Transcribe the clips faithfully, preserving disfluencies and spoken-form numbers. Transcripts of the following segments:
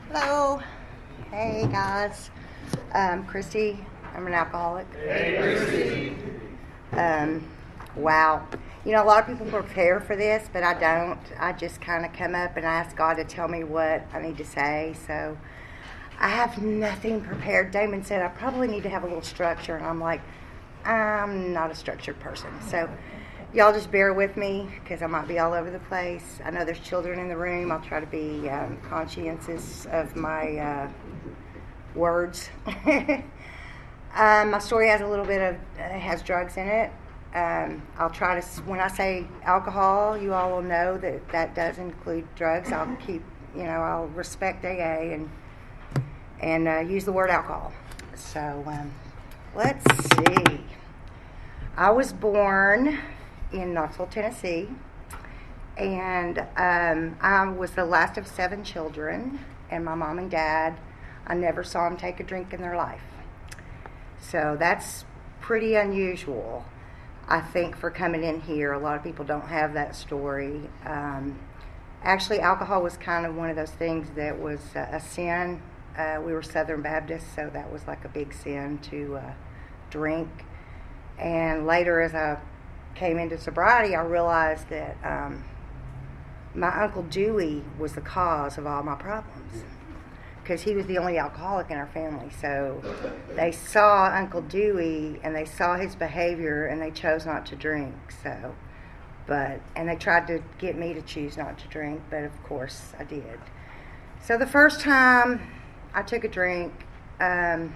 Hello. Hey, guys. Um, Christy, I'm an alcoholic. Hey, Christy. Um, wow. You know, a lot of people prepare for this, but I don't. I just kind of come up and ask God to tell me what I need to say. So I have nothing prepared. Damon said I probably need to have a little structure, and I'm like, I'm not a structured person. So y'all just bear with me because I might be all over the place. I know there's children in the room. I'll try to be um, conscientious of my uh, words. um, my story has a little bit of uh, has drugs in it. Um, I'll try to, when I say alcohol, you all will know that that does include drugs. I'll keep, you know, I'll respect A A and and uh, use the word alcohol. So um, let's see. I was born in Knoxville, Tennessee, and um, I was the last of seven children, and my mom and dad, I never saw them take a drink in their life. So that's pretty unusual, I think, for coming in here. A lot of people don't have that story. Um, actually, alcohol was kind of one of those things that was uh, a sin. Uh, we were Southern Baptists, so that was like a big sin to uh, drink. And later, as I came into sobriety, I realized that um, my Uncle Dewey was the cause of all my problems, because he was the only alcoholic in our family. So they saw Uncle Dewey and they saw his behavior and they chose not to drink. So, but and they tried to get me to choose not to drink, but of course I did. So the first time I took a drink, um,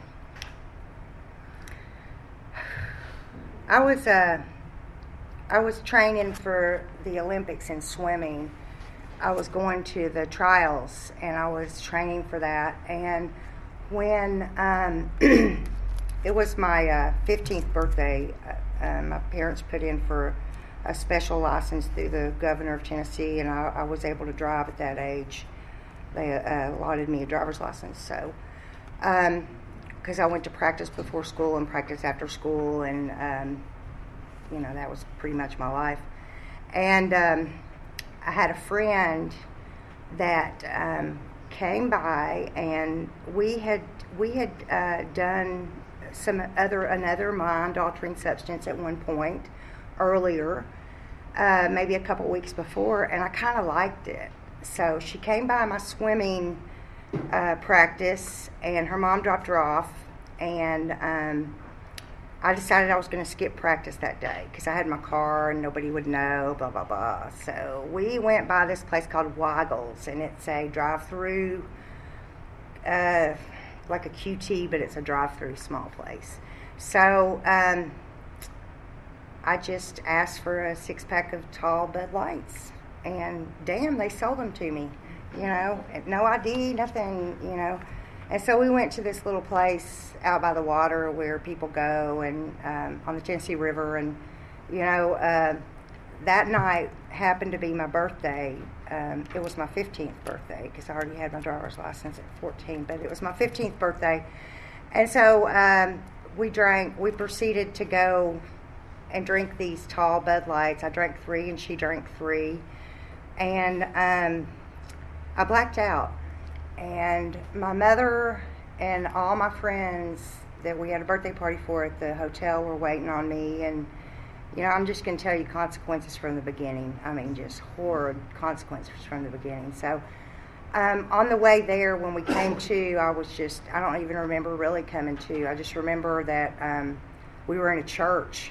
I was uh, I was training for the Olympics in swimming. I was going to the trials, and I was training for that. And when um, it was my uh, fifteenth birthday, uh, uh, my parents put in for a special license through the governor of Tennessee, and I, I was able to drive at that age. They uh, allotted me a driver's license. So, because um, I went to practice before school and practice after school, and um, you know, that was pretty much my life. And um, I had a friend that um, came by, and we had we had uh, done some other another mind-altering substance at one point earlier, uh, maybe a couple weeks before, and I kind of liked it. So she came by my swimming uh, practice, and her mom dropped her off, and um, I decided I was going to skip practice that day because I had my car and nobody would know, blah, blah, blah. So we went by this place called Weigel's, and it's a drive-through, uh, like a Q T, but it's a drive-through small place. So um, I just asked for a six-pack of tall Bud Lights. And damn, they sold them to me, you know, no I D, nothing, you know. And so we went to this little place out by the water where people go, and um, on the Tennessee River. And, you know, uh, that night happened to be my birthday. Um, it was my fifteenth birthday because I already had my driver's license at fourteen, but it was my fifteenth birthday. And so um, we drank, we proceeded to go and drink these tall Bud Lights. I drank three and she drank three. And um, I blacked out, and my mother and all my friends that we had a birthday party for at the hotel were waiting on me. And, you know, I'm just going to tell you consequences from the beginning. I mean, just horrid consequences from the beginning. So um, on the way there, when we came to, I was just, I don't even remember really coming to. I just remember that um, we were in a church,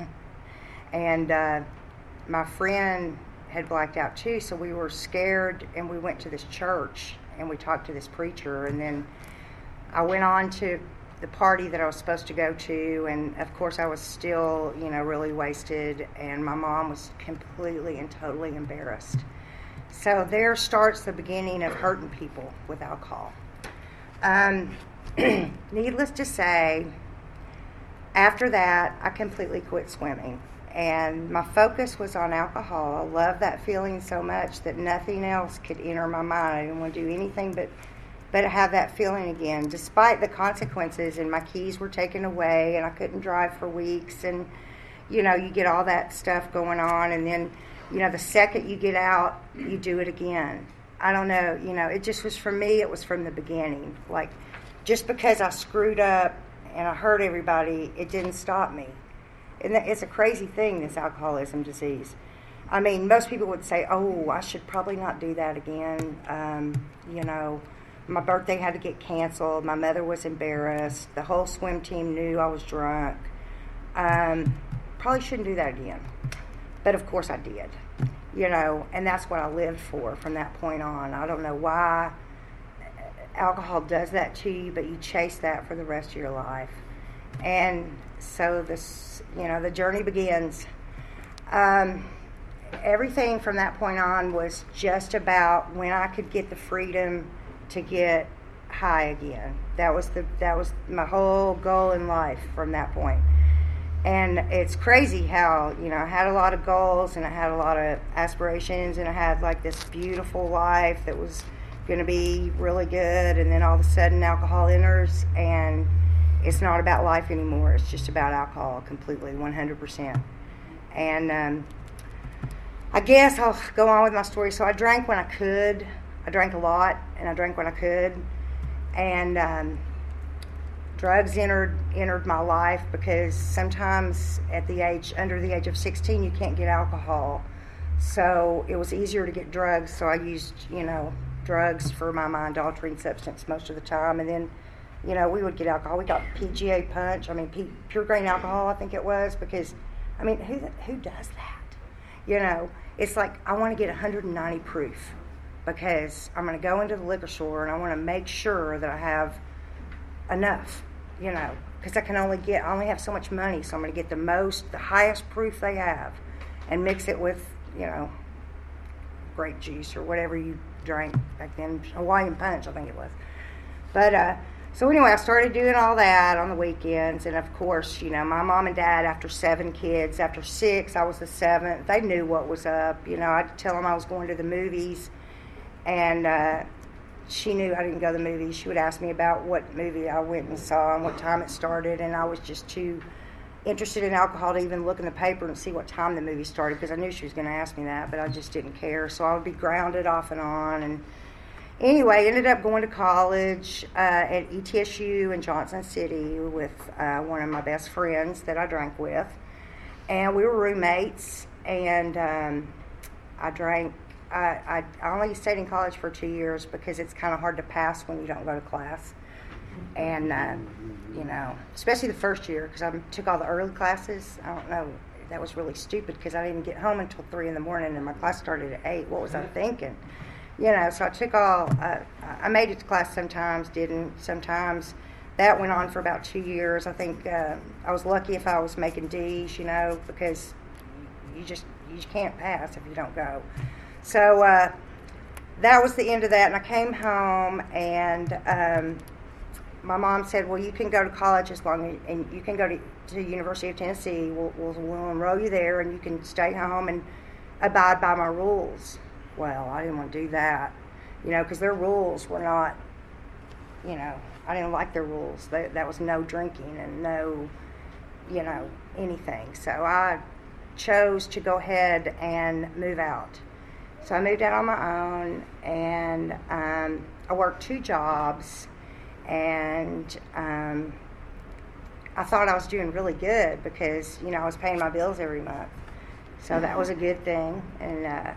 and uh, my friend had blacked out too, so we were scared, and we went to this church and we talked to this preacher, and then I went on to the party that I was supposed to go to, and of course I was still, you know, really wasted, and my mom was completely and totally embarrassed. So there starts the beginning of hurting people with alcohol. Um, needless to say, after that I completely quit swimming. And my focus was on alcohol. I loved that feeling so much that nothing else could enter my mind. I didn't want to do anything but, but have that feeling again, despite the consequences. And my keys were taken away, and I couldn't drive for weeks. And, you know, you get all that stuff going on. And then, you know, the second you get out, you do it again. I don't know, you know, it just was, for me, it was from the beginning. Like, just because I screwed up and I hurt everybody, it didn't stop me. And it's a crazy thing, this alcoholism disease. I mean, most people would say, oh, I should probably not do that again. Um, you know, my birthday had to get canceled. My mother was embarrassed. The whole swim team knew I was drunk. Um, probably shouldn't do that again. But, of course, I did. You know, and that's what I lived for from that point on. I don't know why alcohol does that to you, but you chase that for the rest of your life. And so this, you know, the journey begins. Um, everything from that point on was just about when I could get the freedom to get high again. That was the that was my whole goal in life from that point. And it's crazy how, you know, I had a lot of goals and I had a lot of aspirations and I had like this beautiful life that was going to be really good, and then all of a sudden alcohol enters and it's not about life anymore. It's just about alcohol completely, one hundred percent. And um, I guess I'll go on with my story. So I drank when I could. I drank a lot and I drank when I could. And um, drugs entered entered my life because sometimes at the age, under the age of sixteen, you can't get alcohol. So it was easier to get drugs. So I used, you know, drugs for my mind-altering substance most of the time. And then, you know, we would get alcohol. We got P G A Punch. I mean, P- pure grain alcohol, I think it was, because, I mean, who who does that? You know, it's like I want to get one hundred ninety proof because I'm going to go into the liquor store and I want to make sure that I have enough, you know, because I can only get, I only have so much money, so I'm going to get the most, the highest proof they have and mix it with, you know, grape juice or whatever you drank back then, Hawaiian Punch, I think it was. But, uh, so anyway, I started doing all that on the weekends, and of course, you know, my mom and dad, after seven kids, after six, I was the seventh, they knew what was up. You know, I'd tell them I was going to the movies, and uh, she knew I didn't go to the movies. She would ask me about what movie I went and saw and what time it started, and I was just too interested in alcohol to even look in the paper and see what time the movie started, because I knew she was going to ask me that, but I just didn't care. So I would be grounded off and on, and anyway, ended up going to college uh, at E T S U in Johnson City with uh, one of my best friends that I drank with. And we were roommates, and um, I drank, I, I, I only stayed in college for two years because it's kind of hard to pass when you don't go to class. And, uh, you know, especially the first year, because I took all the early classes. I don't know, that was really stupid because I didn't get home until three in the morning and my class started at eight. What was I thinking? You know, so I took all, uh, I made it to class sometimes, didn't, sometimes. That went on for about two years. I think uh, I was lucky if I was making D's, you know, because you just, you just can't pass if you don't go. So uh, that was the end of that, and I came home, and um, my mom said, well, you can go to college as long as, and you can go to, to the University of Tennessee. We'll, we'll, we'll enroll you there, and you can stay home and abide by my rules. Well, I didn't want to do that, you know, because their rules were not, you know, I didn't like their rules. They, that was no drinking and no, you know, anything. So I chose to go ahead and move out. So I moved out on my own, and um, I worked two jobs, and um, I thought I was doing really good because, you know, I was paying my bills every month. So that was a good thing. And uh,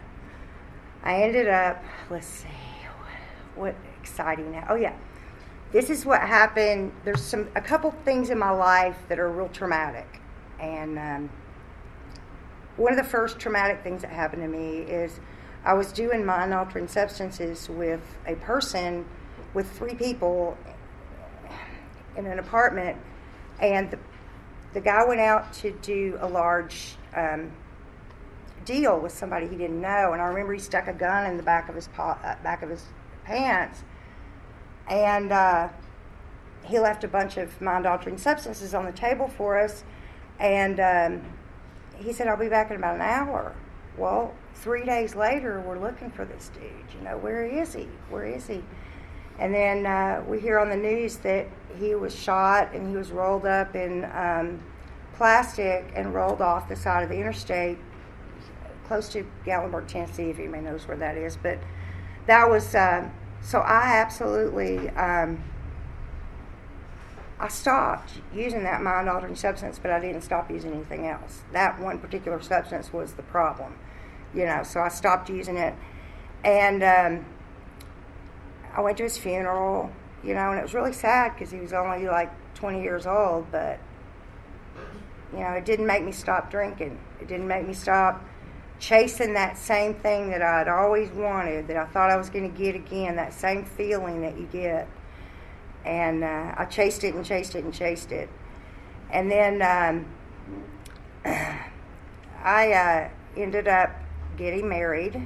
I ended up, let's see, what, what exciting now. Oh, yeah. This is what happened. There's some a couple things in my life that are real traumatic. And um, one of the first traumatic things that happened to me is I was doing mind-altering substances with a person, with three people in an apartment, and the, the guy went out to do a large um, deal with somebody he didn't know, and I remember he stuck a gun in the back of his po- uh, back of his pants, and uh, he left a bunch of mind-altering substances on the table for us, and um, he said, I'll be back in about an hour. Well, three days later, we're looking for this dude. You know, where is he? Where is he? And then uh, we hear on the news that he was shot and he was rolled up in um, plastic and rolled off the side of the interstate close to Gatlinburg, Tennessee, if anybody knows where that is. But that was, uh, so I absolutely, um, I stopped using that mind-altering substance, but I didn't stop using anything else. That one particular substance was the problem, you know, so I stopped using it. And um, I went to his funeral, you know, and it was really sad because he was only like twenty years old, but, you know, it didn't make me stop drinking. It didn't make me stop chasing that same thing that I'd always wanted, that I thought I was going to get again, that same feeling that you get. And uh, I chased it and chased it and chased it. And then um, I uh, ended up getting married,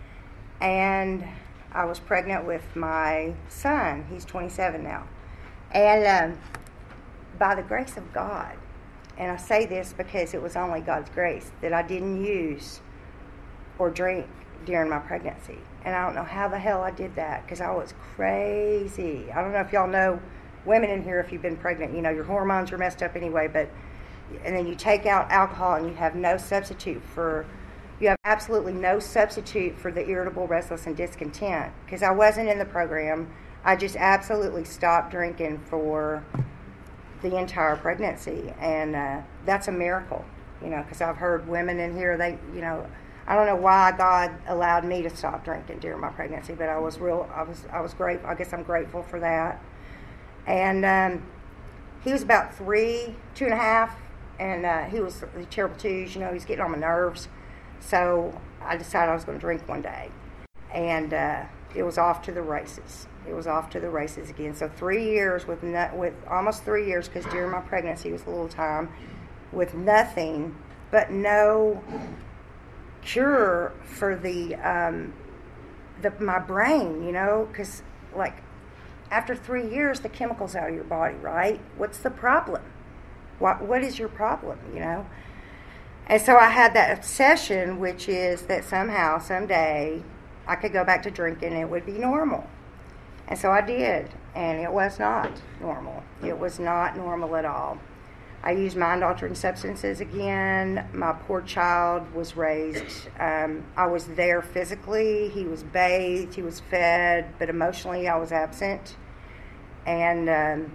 and I was pregnant with my son. He's twenty-seven now. And um, by the grace of God, and I say this because it was only God's grace, that I didn't use or drink during my pregnancy. And I don't know how the hell I did that, because I was crazy. I don't know if y'all know, women in here, if you've been pregnant, you know, your hormones are messed up anyway, but, and then you take out alcohol and you have no substitute for, you have absolutely no substitute for the irritable, restless, and discontent. Because I wasn't in the program. I just absolutely stopped drinking for the entire pregnancy. And uh, that's a miracle, you know, because I've heard women in here, they, you know, I don't know why God allowed me to stop drinking during my pregnancy, but I was real, I was, I was grateful. I guess I'm grateful for that. And um, he was about three, two and a half, and uh, he was the terrible twos, you know, he was getting on my nerves. So I decided I was going to drink one day. And uh, it was off to the races. It was off to the races again. So three years with, no, with almost three years, because during my pregnancy was a little time, with nothing but no cure for the, um, the my brain, you know, because like after three years, the chemicals out of your body, right? What's the problem? What What is your problem, you know? And so I had that obsession, which is that somehow, someday, I could go back to drinking and it would be normal. And so I did, and it was not normal. It was not normal at all. I used mind-altering substances again. My poor child was raised. Um, I was there physically. He was bathed. He was fed. But emotionally, I was absent. And um,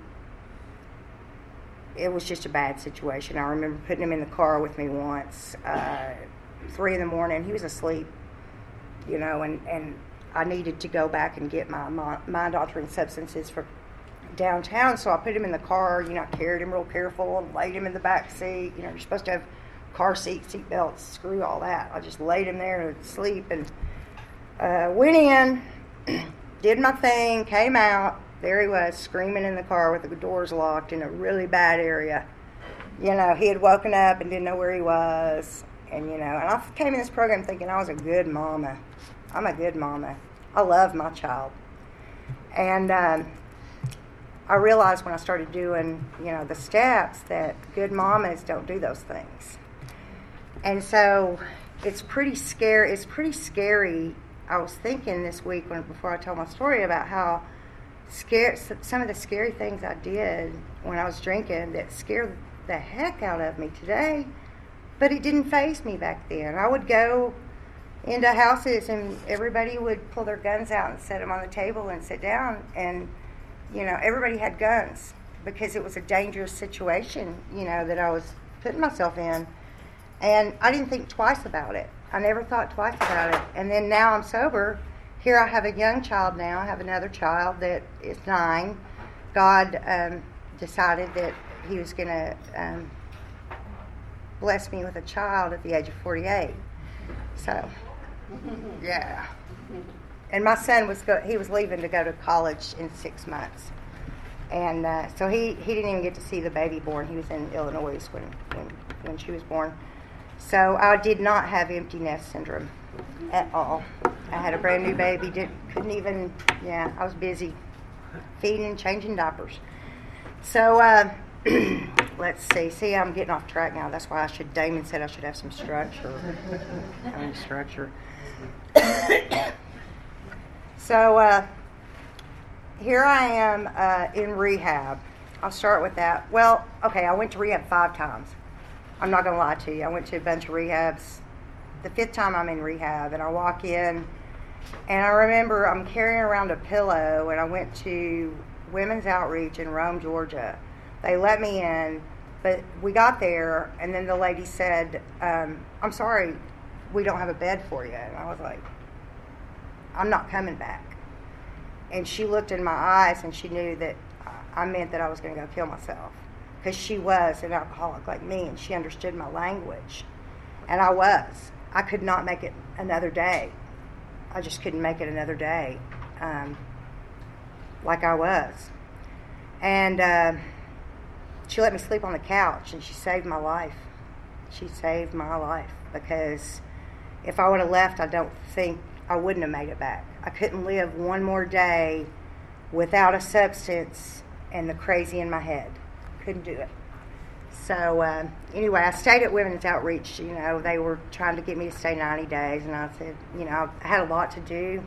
it was just a bad situation. I remember putting him in the car with me once, uh, three in the morning. He was asleep, you know, and, and I needed to go back and get my mind-altering substances for downtown, so I put him in the car, you know, I carried him real careful and laid him in the back seat. You know, you're supposed to have car seat, seat belts, screw all that. I just laid him there to sleep and uh, went in, did my thing, came out. There he was, screaming in the car with the doors locked in a really bad area. You know, he had woken up and didn't know where he was. And, you know, and I came in this program thinking I was a good mama. I'm a good mama. I love my child. And um, I realized when I started doing, you know, the steps that good mamas don't do those things. And so it's pretty scary. It's pretty scary. I was thinking this week when before I told my story about how scare some of the scary things I did when I was drinking that scared the heck out of me today. But it didn't faze me back then. I would go into houses and everybody would pull their guns out and set them on the table and sit down, and you know, everybody had guns because it was a dangerous situation, you know, that I was putting myself in. And I didn't think twice about it. I never thought twice about it. And then now I'm sober. Here I have a young child now. I have another child that is nine. God um, decided that he was going to um, bless me with a child at the age of forty-eight. So, yeah. And my son was go- he was leaving to go to college in six months, and uh, so he, he didn't even get to see the baby born. He was in Illinois when, when when she was born. So I did not have empty nest syndrome at all. I had a brand new baby. Did couldn't even yeah. I was busy feeding and changing diapers. So uh, let's see. See, I'm getting off track now. That's why I should. Damon said I should have some structure. I mean structure. So uh, here I am uh, in rehab. I'll start with that. Well, okay, I went to rehab five times. I'm not going to lie to you. I went to a bunch of rehabs. The fifth time I'm in rehab, and I walk in, And I remember I'm carrying around a pillow, and I went to Women's Outreach in Rome, Georgia. They let me in, but we got there, and then the lady said, um, I'm sorry, we don't have a bed for you. And I was like, I'm not coming back. And she looked in my eyes, and she knew that I meant that I was going to go kill myself, because she was an alcoholic like me, and she understood my language. And I was. I could not make it another day. I just couldn't make it another day um, like I was. And uh, she let me sleep on the couch, and she saved my life. She saved my life, because if I would have left, I don't think I wouldn't have made it back. I couldn't live one more day without a substance and the crazy in my head. Couldn't do it. So uh, anyway, I stayed at Women's Outreach. You know, they were trying to get me to stay ninety days, and I said, you know, I had a lot to do.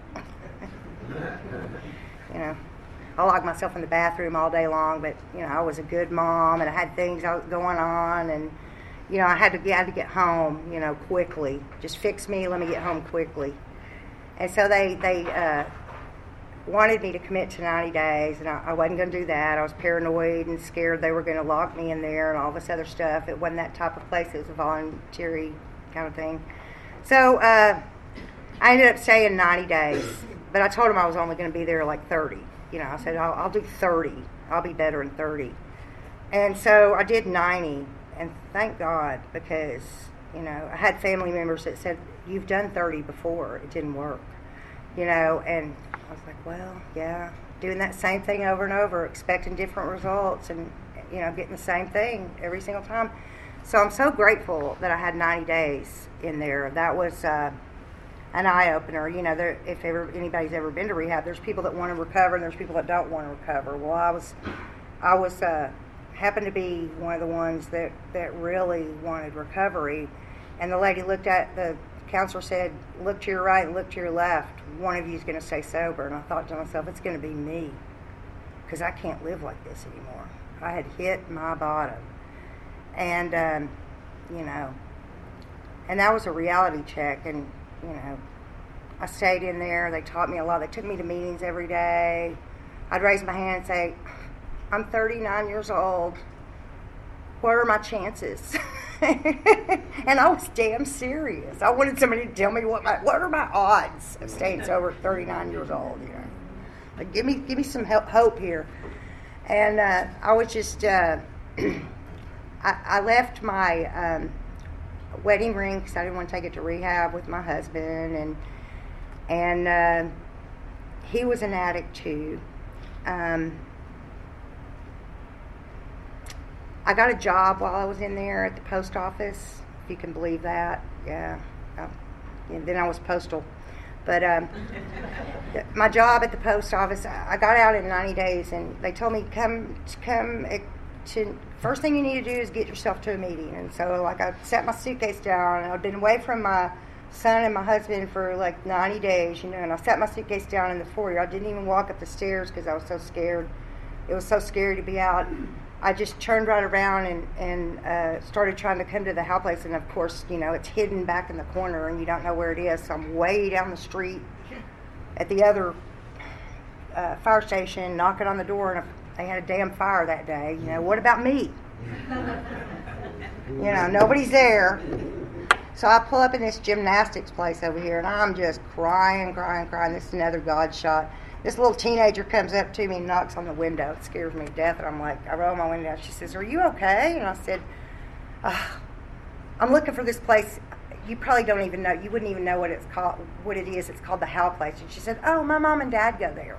You know, I locked myself in the bathroom all day long, but you know, I was a good mom, and I had things going on, and you know, I had to get, I had to get home, you know, quickly. Just fix me, let me get home quickly. And so they they uh, wanted me to commit to ninety days, and I, I wasn't going to do that. I was paranoid and scared they were going to lock me in there and all this other stuff. It wasn't that type of place. It was a voluntary kind of thing. So uh, I ended up staying ninety days, but I told them I was only going to be there like thirty. You know, I said, I'll, I'll do thirty. I'll be better in thirty. And so I did ninety, and thank God, because, you know, I had family members that said, you've done thirty before. It didn't work. You know, and I was like, well, yeah, doing that same thing over and over, expecting different results, and, you know, getting the same thing every single time. So I'm so grateful that I had ninety days in there. That was uh, an eye-opener. You know, there, if ever anybody's ever been to rehab, there's people that want to recover, and there's people that don't want to recover. Well, I was, I was, uh, happened to be one of the ones that, that really wanted recovery. And the lady looked at, the counselor said, look to your right and look to your left. One of you is going to stay sober. And I thought to myself, it's going to be me, because I can't live like this anymore. I had hit my bottom. And, um, you know, and that was a reality check. And, you know, I stayed in there. They taught me a lot. They took me to meetings every day. I'd raise my hand and say, I'm thirty-nine years old. What are my chances? And I was damn serious. I wanted somebody to tell me what my what are my odds of staying sober at thirty-nine years old. You know, like give me give me some help, hope here. And uh, I was just uh, I, I left my um, wedding ring because I didn't want to take it to rehab with my husband, and and uh, he was an addict too. Um, I got a job while I was in there at the post office, if you can believe that. Yeah. I, and then I was postal. But um, my job at the post office, I got out in ninety days, and they told me, come, come to, first thing you need to do is get yourself to a meeting. And so, like, I set my suitcase down, and I'd been away from my son and my husband for, like, ninety days, you know, and I set my suitcase down in the foyer. I didn't even walk up the stairs because I was so scared. It was so scary to be out. I just turned right around and, and uh, started trying to come to the How place, and of course, you know, it's hidden back in the corner and you don't know where it is. So I'm way down the street at the other uh, fire station, knocking on the door, and they had a damn fire that day. You know, what about me? You know, nobody's there. So I pull up in this gymnastics place over here, and I'm just crying, crying, crying. This is another God shot. This little teenager comes up to me and knocks on the window. It scares me to death. And I'm like, I roll my window down. She says, are you okay? And I said, oh, I'm looking for this place. You probably don't even know. You wouldn't even know what it's called, what it is. It's called the How place. And she said, oh, my mom and dad go there.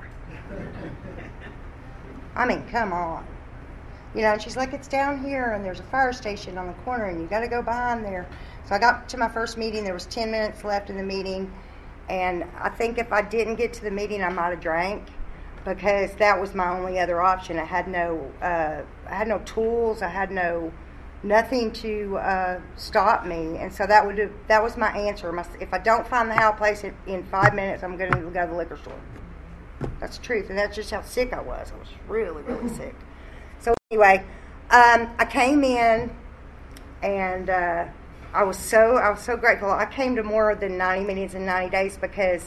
I mean, come on. You know, and she's like, it's down here, and there's a fire station on the corner, and you got to go behind there. So I got to my first meeting. There was ten minutes left in the meeting. And I think if I didn't get to the meeting, I might have drank, because that was my only other option. I had no, uh, I had no tools. I had no, nothing to uh, stop me. And so that would have, that was my answer. My, if I don't find the How place in, in five minutes, I'm going to go to the liquor store. That's the truth, and that's just how sick I was. I was really, really sick. So anyway, um, I came in, and. Uh, I was so I was so grateful. I came to more than ninety meetings in ninety days because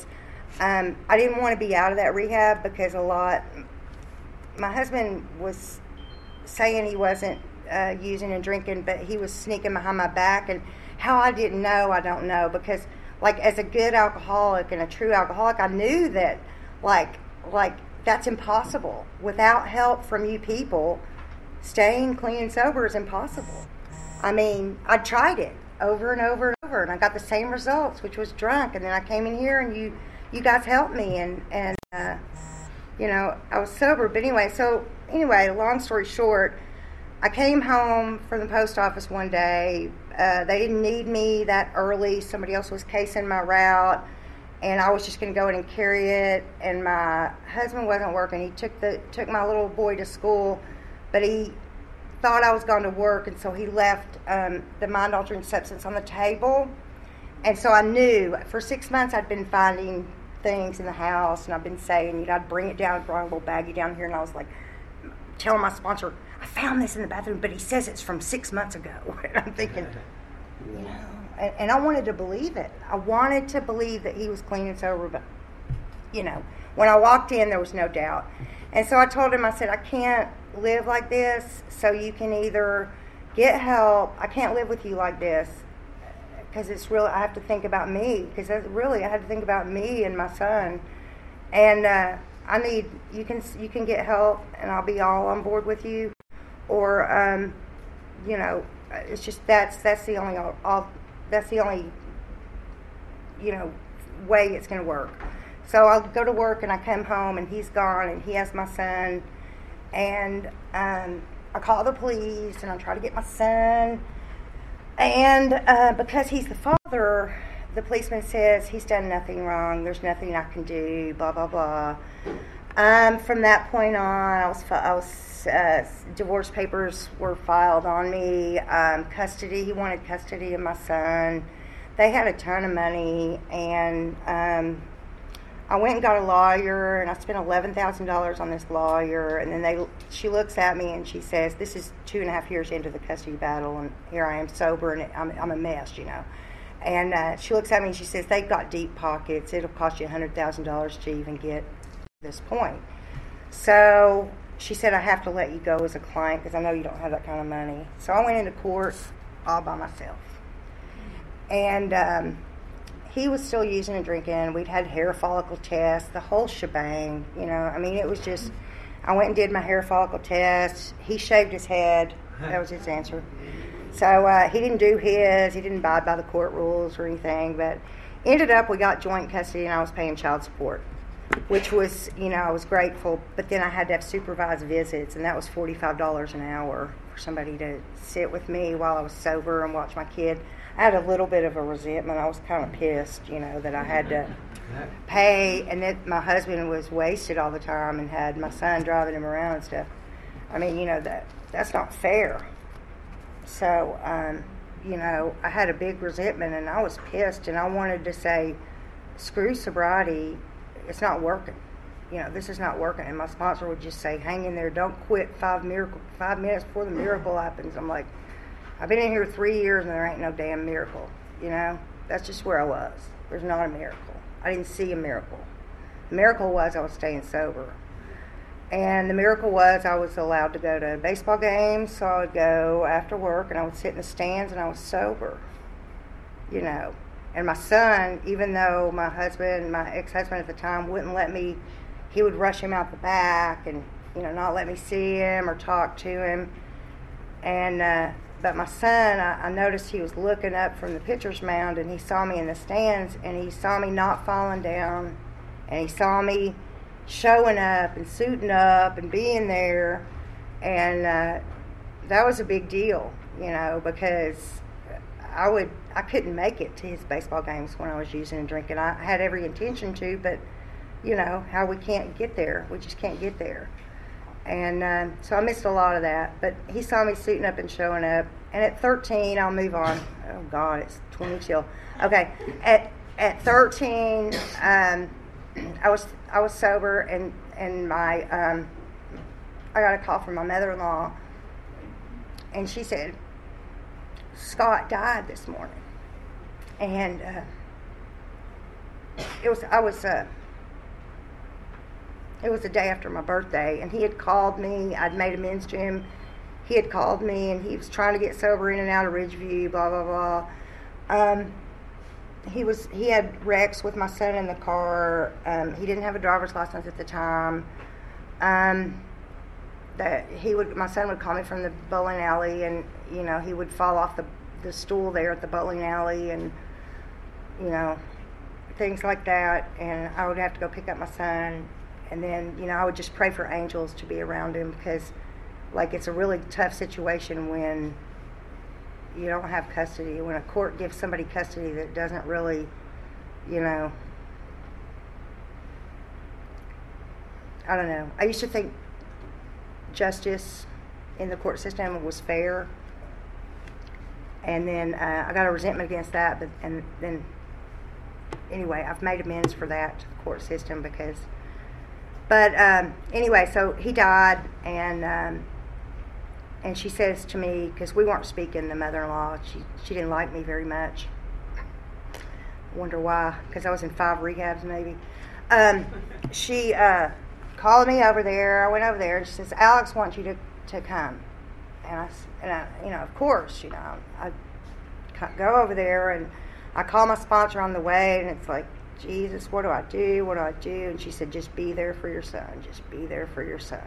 um, I didn't want to be out of that rehab because a lot, my husband was saying he wasn't uh, using and drinking, but he was sneaking behind my back. And how I didn't know, I don't know. Because, like, as a good alcoholic and a true alcoholic, I knew that, like, like that's impossible. Without help from you people, staying clean and sober is impossible. I mean, I tried it over and over and over, and I got the same results, which was drunk. And then I came in here, and you, you guys helped me, and and uh, you know, I was sober. But anyway, so anyway, long story short, I came home from the post office one day. Uh, they didn't need me that early. Somebody else was casing my route, and I was just going to go in and carry it. And my husband wasn't working. He took the took my little boy to school, but he thought I was going to work, and so he left um, the mind-altering substance on the table. And so I knew for six months I'd been finding things in the house, and I've been saying, you know, I'd bring it down, bring a little baggie down here, and I was like telling my sponsor, I found this in the bathroom, but he says it's from six months ago. And I'm thinking, you know, and, and I wanted to believe it. I wanted to believe that he was clean and sober, but, you know, when I walked in, there was no doubt. And so I told him, I said, I can't live like this, so you can either get help. I can't live with you like this, because it's really, I have to think about me, because really I had to think about me and my son. And uh, I need, you can you can get help, and I'll be all on board with you. Or, um, you know, it's just, that's that's the only, all, that's the only, you know, way it's going to work. So I'll go to work, and I come home, and he's gone, and he has my son. And um, I call the police, and I try to get my son. And uh, because he's the father, the policeman says he's done nothing wrong. There's nothing I can do. Blah blah blah. Um, from that point on, I was I was uh, divorce papers were filed on me. Um, custody. He wanted custody of my son. They had a ton of money, and um, I went and got a lawyer, and I spent eleven thousand dollars on this lawyer. And then they, she looks at me and she says, "This is two and a half years into the custody battle, and here I am sober, and I'm, I'm a mess, you know." And uh, she looks at me and she says, "They've got deep pockets. It'll cost you a hundred thousand dollars to even get to this point." So she said, "I have to let you go as a client because I know you don't have that kind of money." So I went into court all by myself, and. Um, He was still using and drinking. We'd had hair follicle tests, the whole shebang, you know. I mean, it was just, I went and did my hair follicle test. He shaved his head. That was his answer. So uh, he didn't do his. He didn't abide by the court rules or anything. But ended up, we got joint custody, and I was paying child support, which was, you know, I was grateful. But then I had to have supervised visits, and that was forty-five dollars an hour for somebody to sit with me while I was sober and watch my kid. I had a little bit of a resentment. I was kind of pissed, you know, that I had to pay, and that my husband was wasted all the time and had my son driving him around and stuff. I mean, you know, that that's not fair. So, um, you know, I had a big resentment, and I was pissed, and I wanted to say, screw sobriety, it's not working. You know, this is not working. And my sponsor would just say, hang in there, don't quit five miracle, five minutes before the miracle happens. I'm like, I've been in here three years and there ain't no damn miracle, you know? That's just where I was. There's not a miracle. I didn't see a miracle. The miracle was I was staying sober. And the miracle was I was allowed to go to baseball games, so I would go after work and I would sit in the stands and I was sober, you know? And my son, even though my husband, my ex-husband at the time, wouldn't let me, he would rush him out the back and, you know, not let me see him or talk to him. And, uh, But my son, I, I noticed he was looking up from the pitcher's mound, and he saw me in the stands, and he saw me not falling down, and he saw me showing up and suiting up and being there, and uh, that was a big deal, you know, because I would I couldn't make it to his baseball games when I was using and drinking. I had every intention to, but you know how we can't get there. We just can't get there. And uh, so I missed a lot of that. But he saw me suiting up and showing up. And at thirteen, I'll move on. Oh, God, it's twenty chill. Okay. At at thirteen, um, I was I was sober, and, and my um, I got a call from my mother-in-law. And she said, Scott died this morning. And uh, it was I was uh, It was the day after my birthday, and he had called me. I'd made amends to him. He had called me, and he was trying to get sober in and out of Ridgeview, blah, blah, blah. Um, he was he had wrecks with my son in the car. Um, he didn't have a driver's license at the time. Um, that he would, my son would call me from the bowling alley, and, you know, he would fall off the, the stool there at the bowling alley, and, you know, things like that. And I would have to go pick up my son. And then, you know, I would just pray for angels to be around him, because, like, it's a really tough situation when you don't have custody, when a court gives somebody custody that doesn't really, you know, I don't know. I used to think justice in the court system was fair, and then uh, I got a resentment against that, but and then, anyway, I've made amends for that to the court system, because But um, anyway, so he died, and um, and she says to me, because we weren't speaking, the mother-in-law, she she didn't like me very much. Wonder why? Because I was in five rehabs, maybe. Um, she uh, called me over there. I went over there, and she says, "Alex wants you to, to come." And I, and I, you know, of course, you know, I go over there, and I call my sponsor on the way, and it's like, Jesus, what do I do? What do I do? And she said, just be there for your son. Just be there for your son.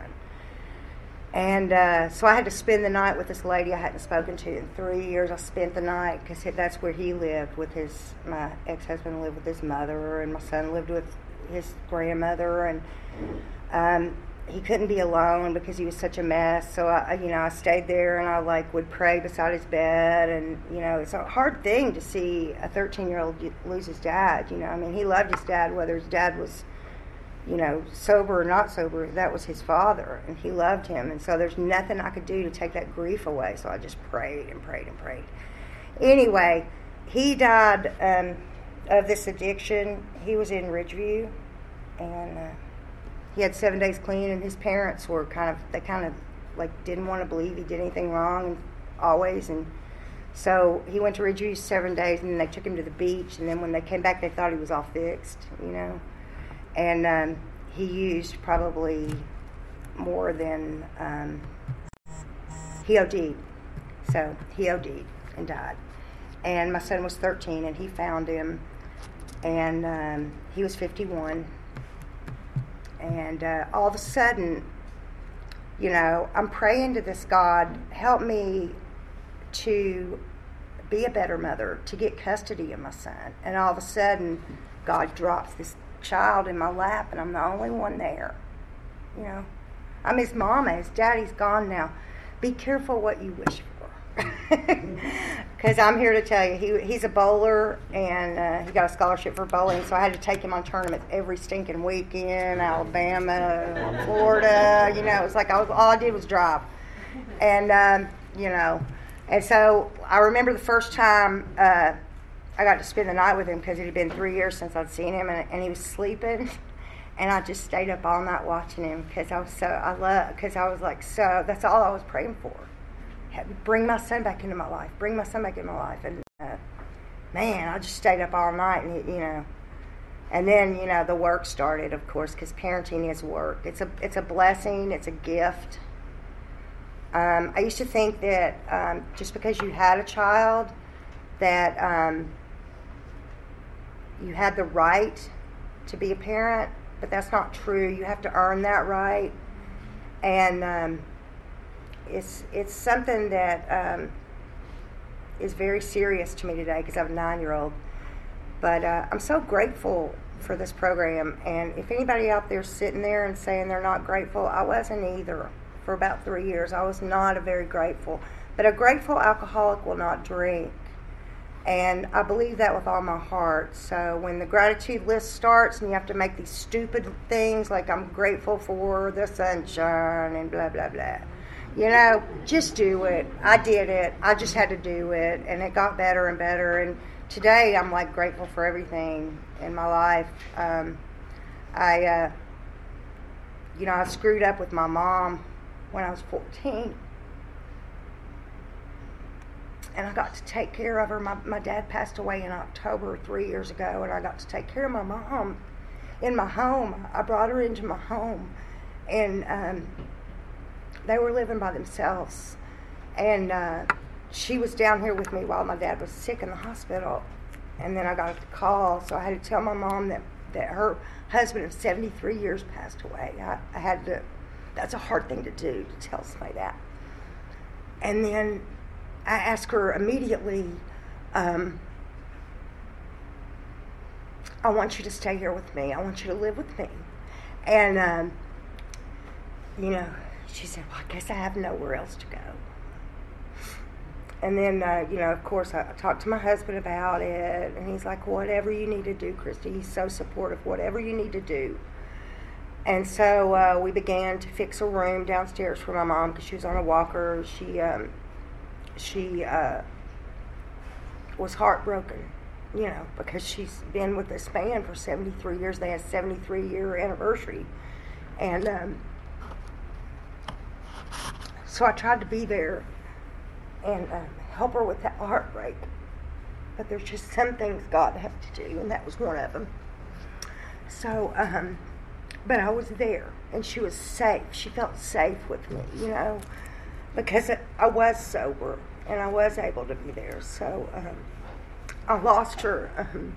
And uh, so I had to spend the night with this lady I hadn't spoken to in three years. I spent the night, because that's where he lived with his, my ex-husband lived with his mother, and my son lived with his grandmother, and um, he couldn't be alone because he was such a mess. So I, you know, I stayed there, and I like would pray beside his bed, and you know, it's a hard thing to see a thirteen-year-old lose his dad. You know, I mean, he loved his dad, whether his dad was, you know, sober or not sober. That was his father, and he loved him, and so there's nothing I could do to take that grief away. So I just prayed and prayed and prayed. Anyway, he died um, of this addiction. He was in Ridgeview, and uh, he had seven days clean, and his parents were kind of, they kind of like didn't want to believe he did anything wrong always. And so he went to Ridgeview seven days, and then they took him to the beach, and then when they came back, they thought he was all fixed, you know. And um, he used probably more than, um, he OD'd. So he OD'd and died. And my son was thirteen, and he found him, and um, he was fifty-one. And uh, all of a sudden, you know, I'm praying to this God, help me to be a better mother, to get custody of my son. And all of a sudden, God drops this child in my lap, and I'm the only one there. You know, I'm his mama. His daddy's gone now. Be careful what you wish for. Because I'm here to tell you, he he's a bowler, and uh, he got a scholarship for bowling, so I had to take him on tournaments every stinking weekend, Alabama, Florida, you know, it was like I was, all I did was drive. And, um, you know, and so I remember the first time uh, I got to spend the night with him, because it had been three years since I'd seen him, and, and he was sleeping, and I just stayed up all night watching him, because I was so, I love, because I was like, so, that's all I was praying for. Bring my son back into my life. Bring my son back into my life. And, uh, man, I just stayed up all night, and, you know. And then, you know, the work started, of course, because parenting is work. It's a it's a blessing. It's a gift. Um, I used to think that um, just because you had a child, that um, you had the right to be a parent, but that's not true. You have to earn that right. And um, It's it's something that um, is very serious to me today, because I have a nine-year-old. But uh, I'm so grateful for this program. And if anybody out there sitting there and saying they're not grateful, I wasn't either for about three years. I was not a very grateful. But a grateful alcoholic will not drink. And I believe that with all my heart. So when the gratitude list starts and you have to make these stupid things like I'm grateful for the sunshine and blah, blah, blah. You know, just do it. I did it. I just had to do it, and it got better and better. And today, I'm like grateful for everything in my life. Um, I, uh, you know, I screwed up with my mom when I was fourteen, and I got to take care of her. My my dad passed away in October three years ago, and I got to take care of my mom. in my home. I brought her into my home, and um, they were living by themselves. And uh, she was down here with me while my dad was sick in the hospital. And then I got a call, so I had to tell my mom that, that her husband of seventy-three years passed away. I, I had to, that's a hard thing to do, to tell somebody that. And then I asked her immediately, um, I want you to stay here with me. I want you to live with me. And, um, you know, she said, well, I guess I have nowhere else to go. And then, uh, you know, of course, I talked to my husband about it, and he's like, whatever you need to do, Christy. He's so supportive, whatever you need to do. And so uh, we began to fix a room downstairs for my mom because she was on a walker. She um, she uh, was heartbroken, you know, because she's been with this man for seventy-three years. They had a seventy-three year anniversary. And um, so I tried to be there and um, help her with that heartbreak. But there's just some things God has to do, and that was one of them. So, um, but I was there, and she was safe. She felt safe with me, you know, because I was sober, and I was able to be there. So um, I lost her um,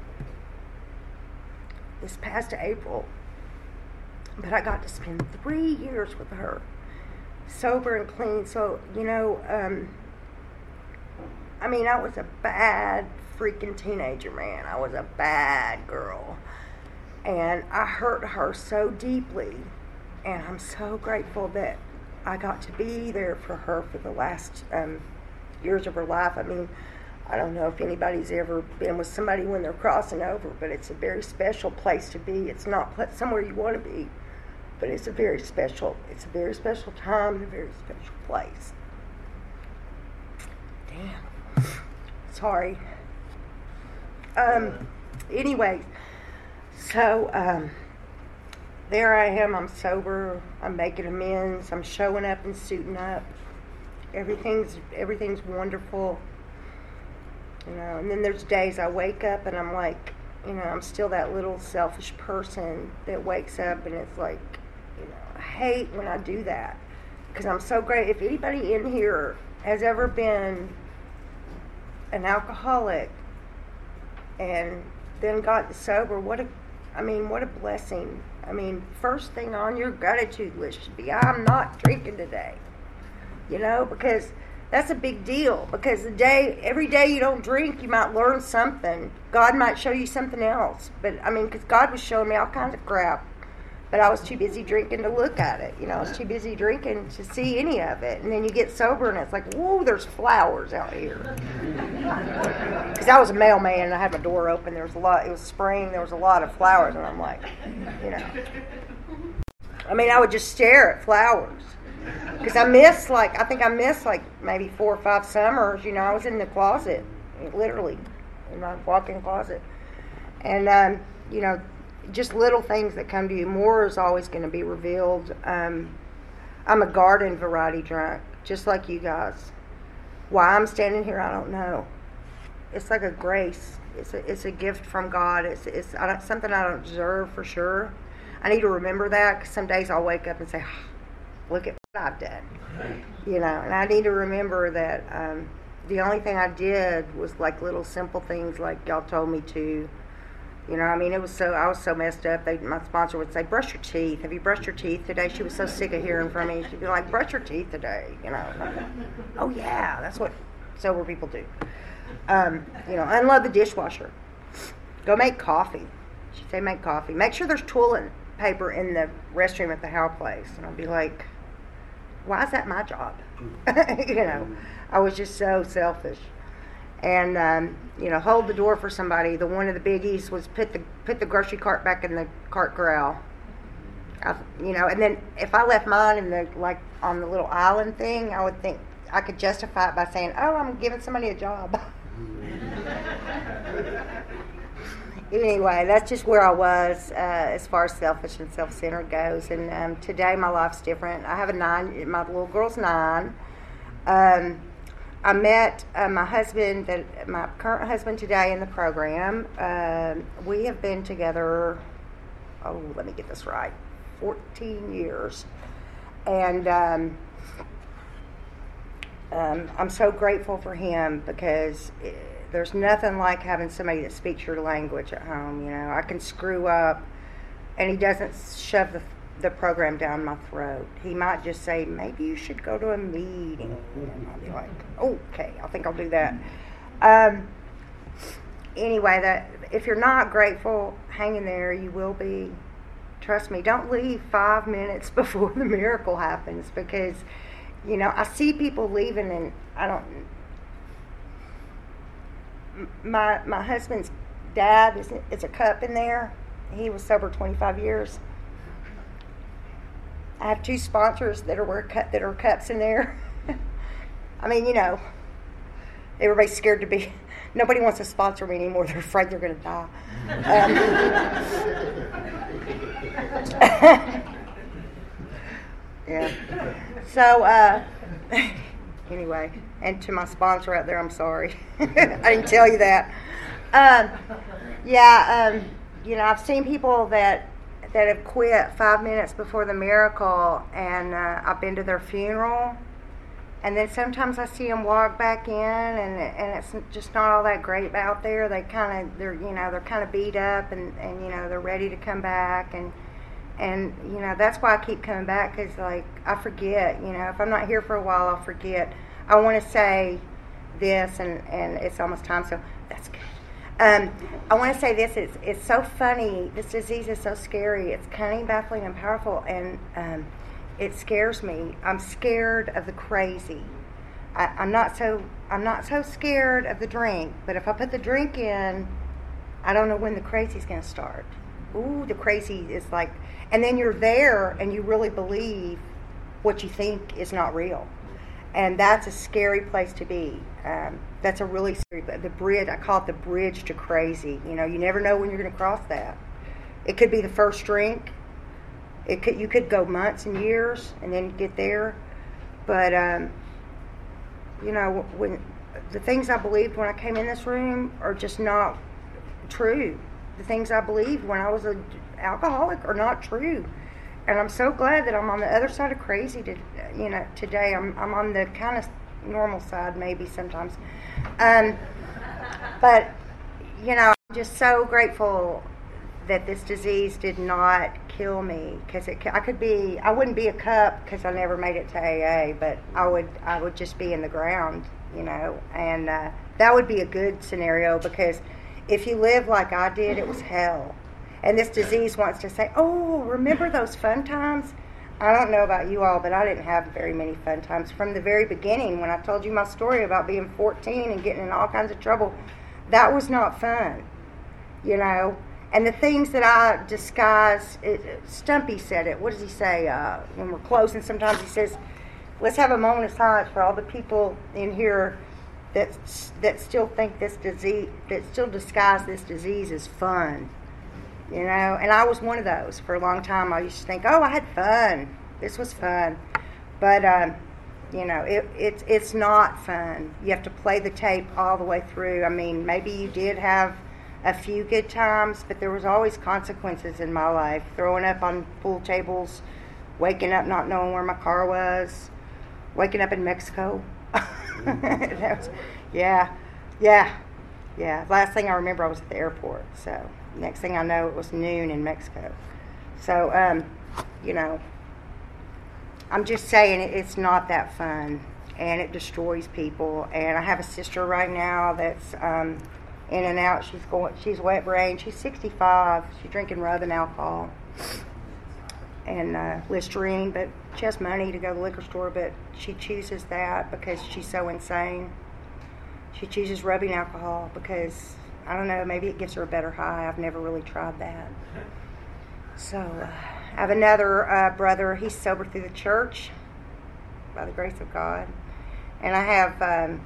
this past April, but I got to spend three years with her, sober and clean. So, you know, um, I mean, I was a bad freaking teenager, man. I was a bad girl. And I hurt her so deeply. And I'm so grateful that I got to be there for her for the last um, years of her life. I mean, I don't know if anybody's ever been with somebody when they're crossing over, but it's a very special place to be. It's not somewhere you want to be. But it's a very special, it's a very special time and a very special place. Damn. Sorry. Um, anyways, so um, there I am, I'm sober, I'm making amends, I'm showing up and suiting up. Everything's everything's wonderful. You know, and then there's days I wake up and I'm like, you know, I'm still that little selfish person that wakes up and it's like, you know, I hate when I do that because I'm so great. If anybody in here has ever been an alcoholic and then got sober, what a, I mean, what a blessing. I mean, first thing on your gratitude list should be, I'm not drinking today, you know, because that's a big deal. Because the day, every day you don't drink, you might learn something. God might show you something else. But I mean, because God was showing me all kinds of crap. But I was too busy drinking to look at it. You know, I was too busy drinking to see any of it. And then you get sober and it's like, whoa, there's flowers out here. Because I was a mailman and I had my door open. There was a lot, it was spring, there was a lot of flowers. And I'm like, you know. I mean, I would just stare at flowers. Because I missed like, I think I missed like maybe four or five summers. You know, I was in the closet, literally, in my walk-in closet. And, um, you know, just little things that come to you. More is always going to be revealed. Um, I'm a garden variety drunk, just like you guys. Why I'm standing here, I don't know. It's like a grace. It's a, it's a gift from God. It's it's I don't, something I don't deserve for sure. I need to remember that because some days I'll wake up and say, oh, look at what I've done. You know, and I need to remember that um, the only thing I did was like little simple things like y'all told me to. You know, I mean, it was so, I was so messed up. They, my sponsor would say, brush your teeth. Have you brushed your teeth today? She was so sick of hearing from me. She'd be like, brush your teeth today. You know, like, oh yeah, that's what sober people do. Um, you know, unload the dishwasher. Go make coffee. She'd say, make coffee. Make sure there's toilet paper in the restroom at the Howe place. And I'd be like, why is that my job? You know, I was just so selfish. And um, you know, hold the door for somebody. The one of the biggies was put the put the grocery cart back in the cart corral. I, you know, and then if I left mine in the like on the little island thing, I would think I could justify it by saying, "Oh, I'm giving somebody a job." Anyway, that's just where I was uh, as far as selfish and self-centered goes. And um, today, my life's different. I have a nine. My little girl's nine. Um, I met uh, my husband, that my current husband today in the program. Um, we have been together oh, let me get this right, fourteen years. And um, um, I'm so grateful for him because it, there's nothing like having somebody that speaks your language at home. You know, I can screw up, and he doesn't shove the the program down my throat. He might just say, maybe you should go to a meeting. And I'll be like, okay, I think I'll do that. Um, anyway, that if you're not grateful, hang in there. You will be. Trust me, don't leave five minutes before the miracle happens, because, you know, I see people leaving and I don't... My my husband's dad is, is a cup in there. He was sober twenty-five years. I have two sponsors that are wear cup, that are cups in there. I mean, you know, everybody's scared to be. Nobody wants to sponsor me anymore. They're afraid they're going to die. Um, yeah. So uh, anyway, and to my sponsor out there, I'm sorry. I didn't tell you that. Um, yeah. Um, you know, I've seen people that. that have quit five minutes before the miracle, and uh, I've been to their funeral, and then sometimes I see them walk back in, and and it's just not all that great out there. They kind of they're you know they're kind of beat up, and, and you know they're ready to come back, and and you know that's why I keep coming back, because like I forget, you know if I'm not here for a while, I'll forget. I want to say this, and and it's almost time, so that's good. Um, I want to say this, it's, it's so funny, this disease is so scary, it's cunning, baffling, and powerful, and um, it scares me. I'm scared of the crazy. I, I'm not so I'm not so scared of the drink, but if I put the drink in, I don't know when the crazy's going to start. Ooh, the crazy is like, and then you're there and you really believe what you think is not real. And that's a scary place to be. Um, that's a really scary, the bridge, I call it the bridge to crazy. You know, you never know when you're going to cross that. It could be the first drink. It could, you could go months and years and then get there. But, um, you know, when the things I believed when I came in this room are just not true. The things I believed when I was an alcoholic are not true. And I'm so glad that I'm on the other side of crazy. To, you know, today I'm I'm on the kind of normal side, maybe sometimes. Um, but you know, I'm just so grateful that this disease did not kill me, because it I could be I wouldn't be a cup because I never made it to A A, but I would I would just be in the ground, you know, and uh, that would be a good scenario, because if you live like I did, it was hell. And this disease wants to say, oh, remember those fun times? I don't know about you all, but I didn't have very many fun times. From the very beginning, when I told you my story about being fourteen and getting in all kinds of trouble, that was not fun, you know. And the things that I disguise, it, Stumpy said it. What does he say? Uh, when we're closing, sometimes he says, let's have a moment of silence for all the people in here that, that still think this disease, that still disguise this disease as fun. You know, and I was one of those. For a long time, I used to think, oh, I had fun. This was fun. But, um, you know, it, it, it's not fun. You have to play the tape all the way through. I mean, maybe you did have a few good times, but there was always consequences in my life. Throwing up on pool tables, waking up not knowing where my car was, waking up in Mexico. that was, yeah, yeah, yeah. Last thing I remember, I was at the airport, so... Next thing I know, it was noon in Mexico. So, um, you know, I'm just saying it, it's not that fun, and it destroys people. And I have a sister right now that's um, in and out. She's going. She's wet brain. She's sixty-five. She's drinking rubbing alcohol and uh, Listerine, but she has money to go to the liquor store. But she chooses that because she's so insane. She chooses rubbing alcohol because, I don't know, maybe it gives her a better high. I've never really tried that. So, uh, I have another uh, brother. He's sober through the church, by the grace of God. And I have um,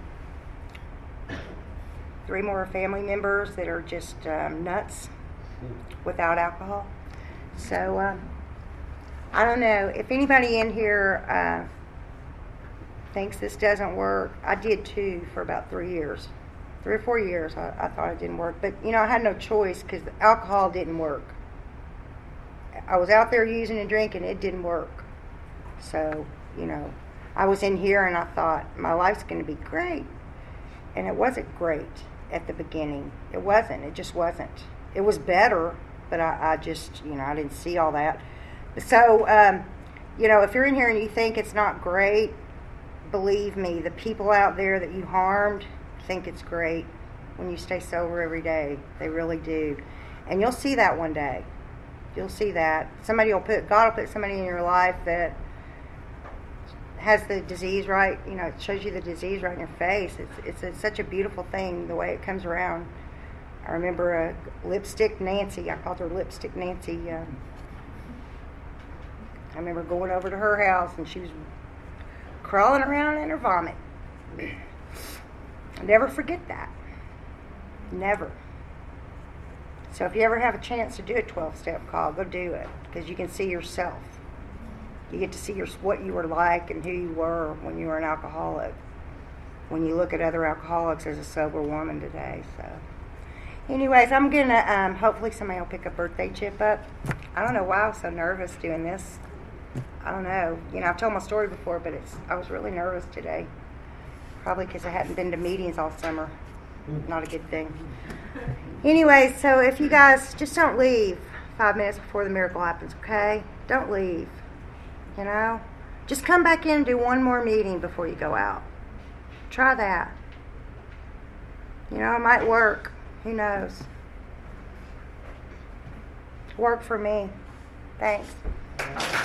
three more family members that are just um, nuts without alcohol. So, um, I don't know. If anybody in here uh, thinks this doesn't work, I did too for about three years. Three or four years, I, I thought it didn't work. But, you know, I had no choice because alcohol didn't work. I was out there using and drinking. It didn't work. So, you know, I was in here and I thought, my life's going to be great. And it wasn't great at the beginning. It wasn't. It just wasn't. It was better, but I, I just, you know, I didn't see all that. So, um, you know, if you're in here and you think it's not great, believe me, the people out there that you harmed think it's great when you stay sober every day. They really do. And you'll see that one day. You'll see that. Somebody will put, God will put somebody in your life that has the disease right, you know, it shows you the disease right in your face. It's, it's it's such a beautiful thing, the way it comes around. I remember a Lipstick Nancy, I called her Lipstick Nancy. Uh, I remember going over to her house and she was crawling around in her vomit. I'll never forget that. Never. So if you ever have a chance to do a twelve-step call, go do it, because you can see yourself. You get to see your, what you were like and who you were when you were an alcoholic. When you look at other alcoholics as a sober woman today. So, anyways, I'm gonna. Um, hopefully, somebody will pick a birthday chip up. I don't know why I was so nervous doing this. I don't know. You know, I've told my story before, but it's. I was really nervous today. Probably because I hadn't been to meetings all summer. Not a good thing. Anyway, so if you guys just don't leave five minutes before the miracle happens, okay? Don't leave. You know? Just come back in and do one more meeting before you go out. Try that. You know, it might work. Who knows? Work for me. Thanks.